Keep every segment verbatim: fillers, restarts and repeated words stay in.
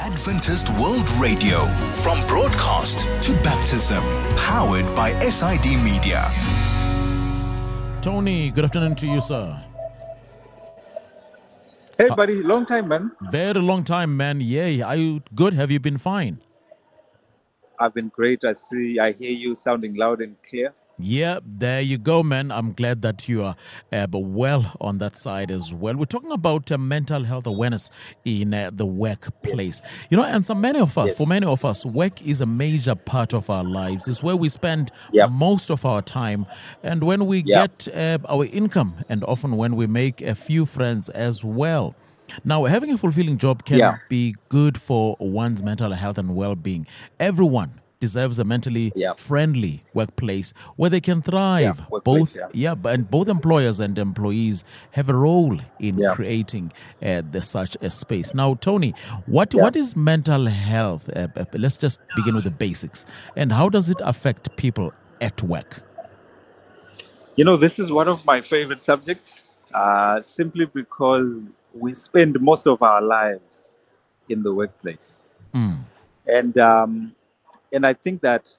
Adventist World Radio, from broadcast to baptism, powered by S I D Media. Tony, good afternoon to you, sir. Hey, buddy, long time, man. Very long time, man. Yay. Are you good? Have you been fine? I've been great. I see, I hear you sounding loud and clear. Yeah, there you go, man. I'm glad that you are uh, well on that side as well. We're talking about uh, mental health awareness in uh, the workplace. Yes. You know, and so many of us, yes. for many of us, work is a major part of our lives. It's where we spend yep. most of our time. And when we yep. get uh, our income, and often when we make a few friends as well. Now, having a fulfilling job can yeah. be good for one's mental health and well-being. Everyone deserves a mentally yeah. friendly workplace where they can thrive. Yeah, both, yeah. yeah, and both employers and employees have a role in yeah. creating uh, the, such a space. Now, Tony, what yeah. what is mental health? Uh, uh, let's just begin with the basics. And how does it affect people at work? You know, this is one of my favorite subjects, uh, simply because we spend most of our lives in the workplace. Mm. And um, And I think that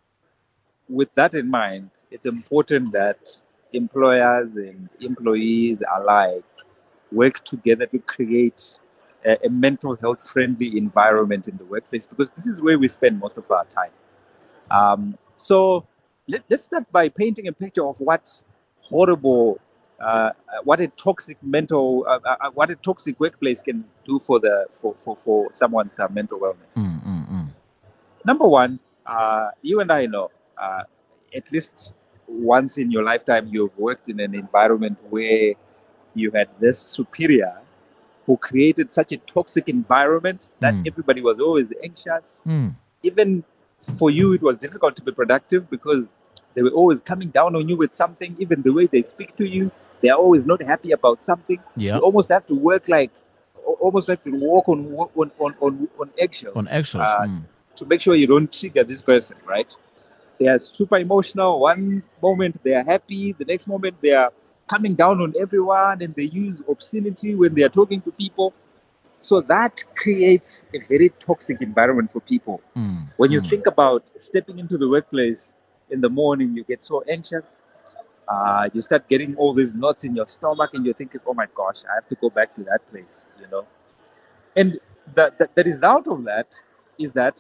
with that in mind, it's important that employers and employees alike work together to create a, a mental health friendly environment in the workplace, because this is where we spend most of our time. Um, so let, let's start by painting a picture of what horrible, uh, what a toxic mental, uh, uh, what a toxic workplace can do for the for for, for someone's uh, mental wellness. Mm, mm, mm. Number one, uh, you and I know, uh, at least once in your lifetime, you've worked in an environment where you had this superior who created such a toxic environment that mm. everybody was always anxious. Mm. Even for you, it was difficult to be productive because they were always coming down on you with something. Even the way they speak to you, they are always not happy about something. Yep. You almost have to work like, almost have to walk on on on on, on eggshells. On eggshells. Uh, mm. to make sure you don't trigger this person, right? They are super emotional. One moment they are happy, the next moment they are coming down on everyone, and they use obscenity when they are talking to people. So that creates a very toxic environment for people. Mm. When you mm. think about stepping into the workplace in the morning, you get so anxious. Uh, you start getting all these knots in your stomach, and you're thinking, oh my gosh, I have to go back to that place, you know? And the, the, the result of that is that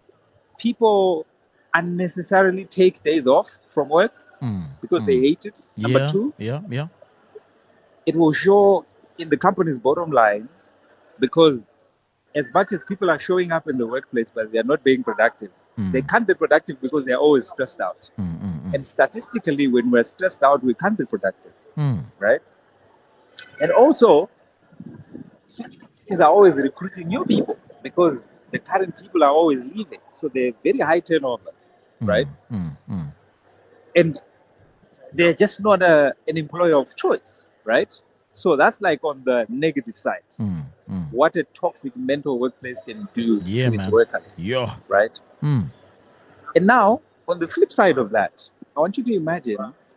people unnecessarily take days off from work mm, because mm. they hate it. Number yeah, two, yeah, yeah. it will show in the company's bottom line, because as much as people are showing up in the workplace but they are not being productive, mm. they can't be productive because they're always stressed out. Mm, mm, mm. And statistically, when we're stressed out, we can't be productive, mm. right? And also, companies are always recruiting new people because the current people are always leaving. So they're very high turnovers, mm, right? Mm, mm. And they're just not a, an employer of choice, right? So that's like on the negative side. Mm, mm. What a toxic mental workplace can do yeah, to man. its workers, yeah. right? Mm. And now, on the flip side of that, I want you to imagine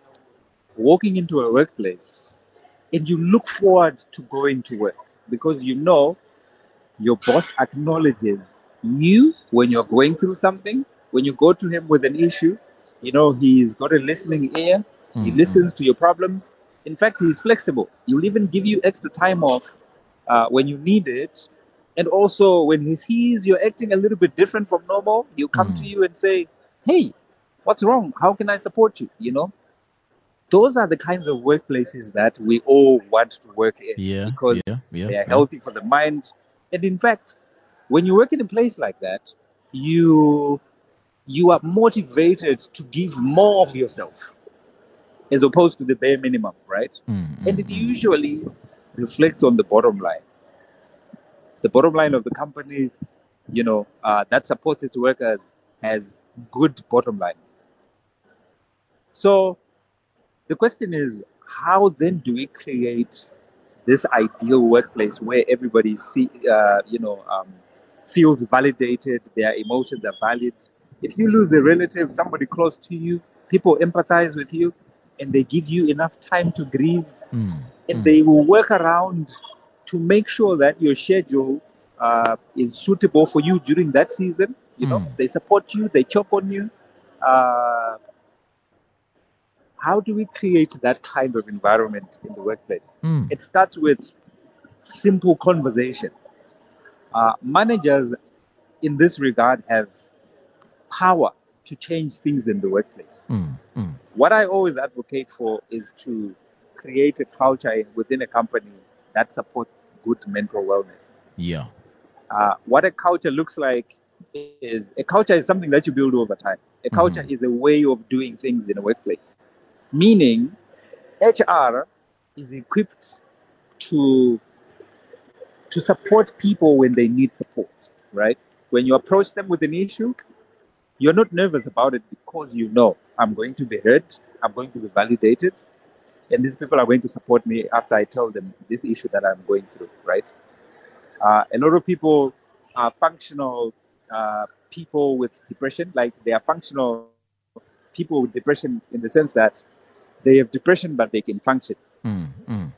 walking into a workplace and you look forward to going to work because you know your boss acknowledges you when you're going through something. When you go to him with an issue, you know, he's got a listening ear. Mm-hmm. He listens to your problems. In fact, he's flexible. He'll even give you extra time off uh, when you need it. And also, when he sees you're acting a little bit different from normal, he'll come mm. to you and say, hey, what's wrong? How can I support you? You know, those are the kinds of workplaces that we all want to work in yeah, because yeah, yeah, they are yeah. healthy for the mind. And in fact, when you work in a place like that, you you are motivated to give more of yourself as opposed to the bare minimum, right? Mm, and mm, it mm. usually reflects on the bottom line. The bottom line of the company, you know, uh, that supports its workers has good bottom line. So the question is, how then do we create this ideal workplace where everybody see, uh, you know, um, feels validated, their emotions are valid? If you lose a relative, somebody close to you, people empathize with you, and they give you enough time to grieve, mm, and mm. they will work around to make sure that your schedule uh, is suitable for you during that season. You know, Mm. they support you, they check on you. Uh, how do we create that kind of environment in the workplace? Mm. It starts with simple conversation. Uh, managers in this regard have power to change things in the workplace. Mm. Mm. What I always advocate for is to create a culture within a company that supports good mental wellness. Yeah. Uh, what a culture looks like is a culture is something that you build over time. A culture Mhm. is a way of doing things in a workplace, meaning H R is equipped to to support people when they need support, right? When you approach them with an issue, you're not nervous about it because you know I'm going to be heard, I'm going to be validated, and these people are going to support me after I tell them this issue that I'm going through, right? Uh, a lot of people are functional uh, people with depression, like they are functional people with depression in the sense that they have depression but they can function, Mm. Mm.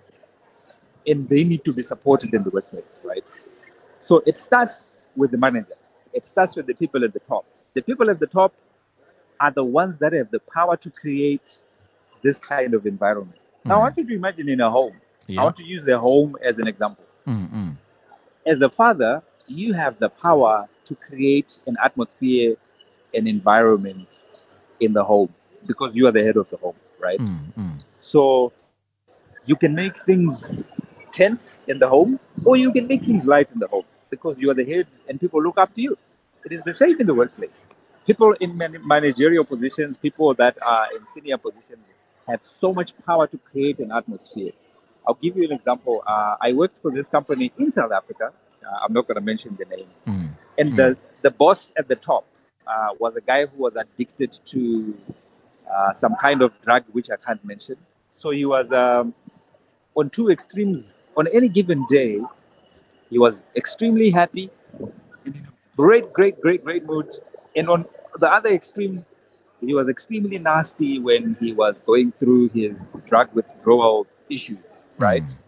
and they need to be supported in the workplace, right? So it starts with the managers. It starts with the people at the top. The people at the top are the ones that have the power to create this kind of environment. Now, I Mm. want you to imagine in a home. I Yeah. want to use a home as an example. Mm. Mm. As a father, you have the power to create an atmosphere, an environment in the home because you are the head of the home, right? Mm. Mm. So you can make things tense in the home, or you can make things light in the home because you are the head and people look up to you. It is the same in the workplace. People in man- managerial positions, people that are in senior positions, have so much power to create an atmosphere. I'll give you an example. Uh, I worked for this company in South Africa. Uh, I'm not going to mention the name. Mm. And Mm. the, the boss at the top uh, was a guy who was addicted to uh, some kind of drug, which I can't mention. So he was um, on two extremes. On any given day, he was extremely happy, in a great, great, great, great mood. And on the other extreme, he was extremely nasty when he was going through his drug withdrawal issues, right? Mm.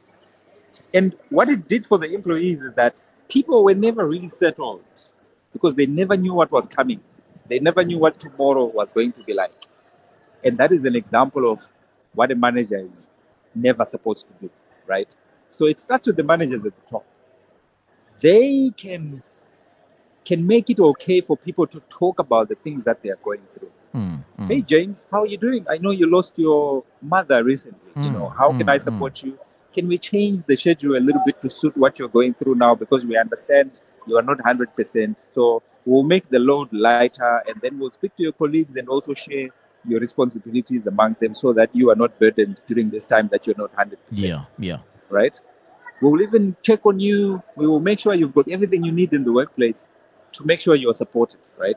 And what it did for the employees is that people were never really settled because they never knew what was coming. They never knew what tomorrow was going to be like. And that is an example of what a manager is never supposed to do, right? So it starts with the managers at the top. They can can make it okay for people to talk about the things that they are going through. Mm. Hey Mm. James, how are you doing? I know you lost your mother recently. You know, Mm. how can I Mm. Mm. support you? Can we change the schedule a little bit to suit what you're going through now? Because we understand you are not one hundred percent. So we'll make the load lighter, and then we'll speak to your colleagues and also share your responsibilities among them so that you are not burdened during this time that you're not one hundred percent, Yeah. Yeah. right? We will even check on you. We will make sure you've got everything you need in the workplace to make sure you're supported, right?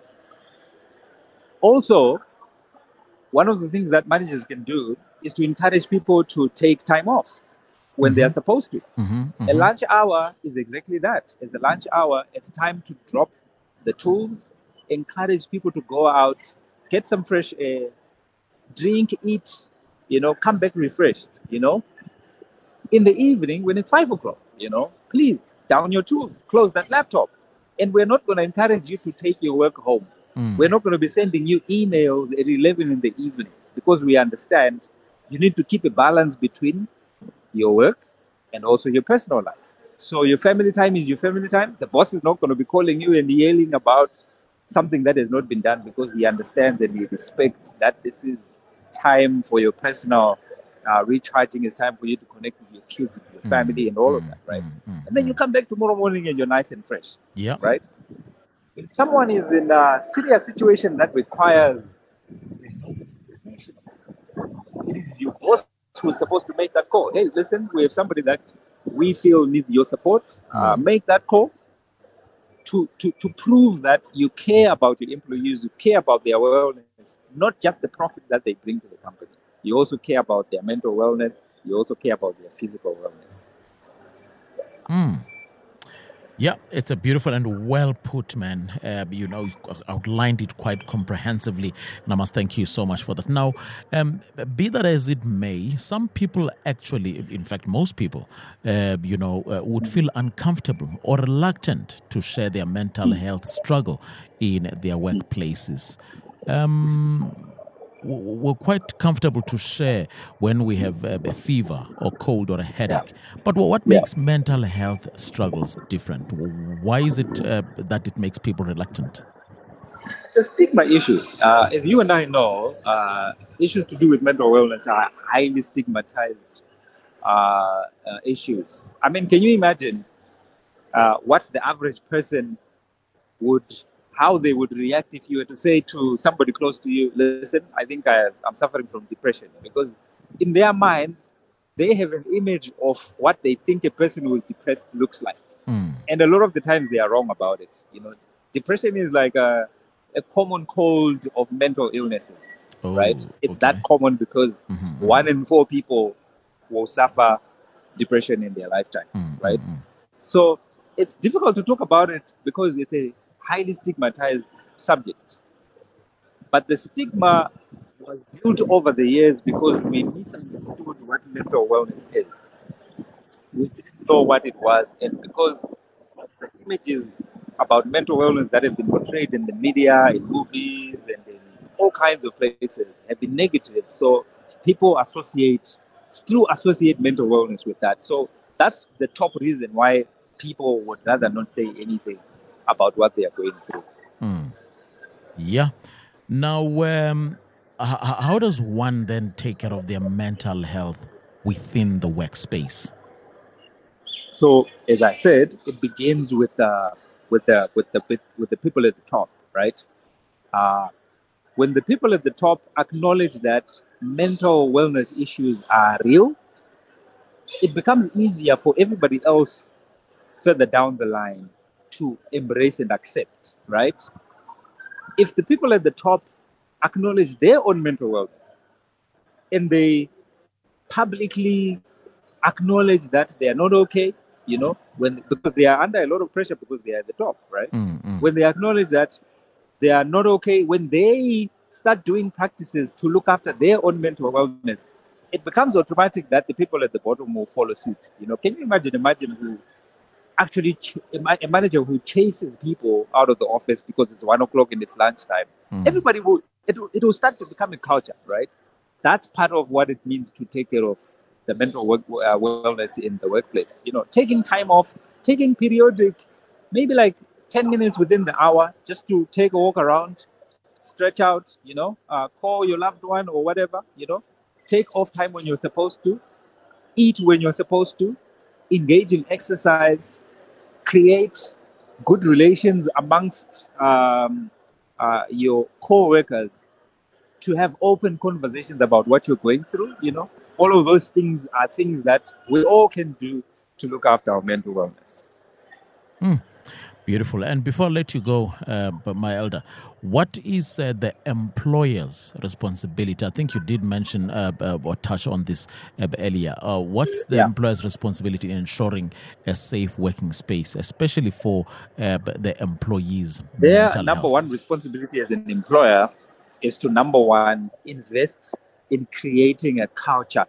Also, one of the things that managers can do is to encourage people to take time off when they are Mm-hmm. supposed to. Mm-hmm. A Mm-hmm. lunch hour is exactly that. It's a lunch hour. It's time to drop the tools, encourage people to go out, get some fresh air, drink, eat, you know, come back refreshed, you know. In the evening, when it's five o'clock, you know, please down your tools, close that laptop. And we're not going to encourage you to take your work home. We're Mm. not going to be sending you emails at eleven in the evening because we understand you need to keep a balance between your work and also your personal life. So your family time is your family time. The boss is not going to be calling you and yelling about something that has not been done because he understands and he respects that this is time for your personal uh, recharging. It's time for you to connect with your kids, with your Mm. family, and all of Mm. that, right? Mm. Mm. And then you Mm. come back tomorrow morning and you're nice and fresh, Yeah. right? If someone is in a serious situation that requires, it is your boss who's supposed to make that call. Hey, listen, we have somebody that we feel needs your support. Uh, Mm. make that call to, to, to prove that you care about your employees, you care about their wellness, not just the profit that they bring to the company. You also care about their mental wellness. You also care about their physical wellness. Mm. Yeah, it's a beautiful and well put, man. Uh, you know, you outlined it quite comprehensively, and I must thank you so much for that. Now, um, be that as it may, some people actually, in fact, most people, uh, you know, uh, would feel uncomfortable or reluctant to share their mental health struggle in their workplaces. Um, we're quite comfortable to share when we have a fever or cold or a headache. But what makes yeah. mental health struggles different? Why is it uh, that it makes people reluctant? It's a stigma issue. Uh, as you and I know, uh, issues to do with mental wellness are highly stigmatized uh, uh, issues. I mean, can you imagine uh, what the average person would how they would react if you were to say to somebody close to you, listen, I think I, I'm suffering from depression. Because in their minds, they have an image of what they think a person who is depressed looks like. Mm. And a lot of the times they are wrong about it. You know, depression is like a, a common cold of mental illnesses, oh, right? It's okay. that common because mm-hmm, one mm-hmm. in four people will suffer depression in their lifetime, mm-hmm, right? Mm-hmm. So it's difficult to talk about it because it's a highly stigmatized subject. But the stigma was built over the years because we misunderstood what mental wellness is. We didn't know what it was, and because of the images about mental wellness that have been portrayed in the media, in movies, and in all kinds of places have been negative. So people associate, still associate mental wellness with that. So that's the top reason why people would rather not say anything about what they are going through. Mm. Yeah. Now, um, h- how does one then take care of their mental health within the workspace? So, as I said, it begins with uh, with the with the with the people at the top, right? Uh, when the people at the top acknowledge that mental wellness issues are real, it becomes easier for everybody else further down the line to embrace and accept, right? If the people at the top acknowledge their own mental wellness and they publicly acknowledge that they are not okay, you know, when because they are under a lot of pressure because they are at the top, right? Mm-hmm. When they acknowledge that they are not okay, when they start doing practices to look after their own mental wellness, it becomes automatic that the people at the bottom will follow suit. You know, can you imagine? Imagine who actually ch- a manager who chases people out of the office because it's one o'clock and it's lunchtime. Mm. Everybody will it, will it will start to become a culture, right? That's part of what it means to take care of the mental work, uh, wellness in the workplace. You know, taking time off, taking periodic, maybe like ten minutes within the hour, just to take a walk around, stretch out. You know, uh, call your loved one or whatever. You know, take off time when you're supposed to, eat when you're supposed to, engage in exercise. Create good relations amongst um, uh, your co-workers, to have open conversations about what you're going through. You know, all of those things are things that we all can do to look after our mental wellness. Mm. Beautiful. And before I let you go, uh, but my elder, what is uh, the employer's responsibility? I think you did mention uh, uh, or touch on this uh, earlier. Uh, what's the yeah. employer's responsibility in ensuring a safe working space, especially for uh, the employees' Their mental number health? one responsibility as an employer is to, number one, invest in creating a culture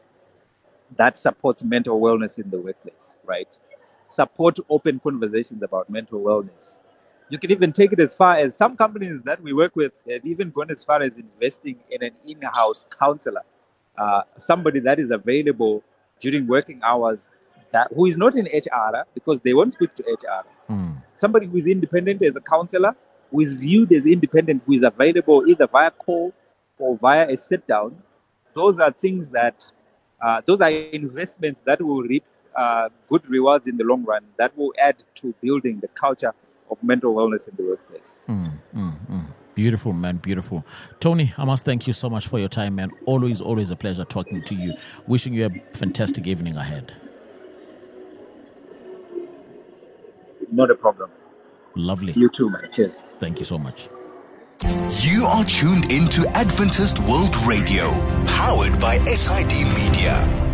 that supports mental wellness in the workplace, right? Support open conversations about mental wellness. You can even take it as far as some companies that we work with have even gone as far as investing in an in-house counselor, uh, somebody that is available during working hours, that who is not in H R because they won't speak to H R. Mm. Somebody who is independent as a counselor, who is viewed as independent, who is available either via call or via a sit-down. Those are things that, uh, those are investments that will reap Uh, good rewards in the long run, that will add to building the culture of mental wellness in the workplace. Mm, mm, mm. Beautiful, man. Beautiful. Tony, I must thank you so much for your time, man. Always, always a pleasure talking to you. Wishing you a fantastic evening ahead. Not a problem. Lovely. You too, man. Cheers. Thank you so much. You are tuned into Adventist World Radio, powered by S I D Media.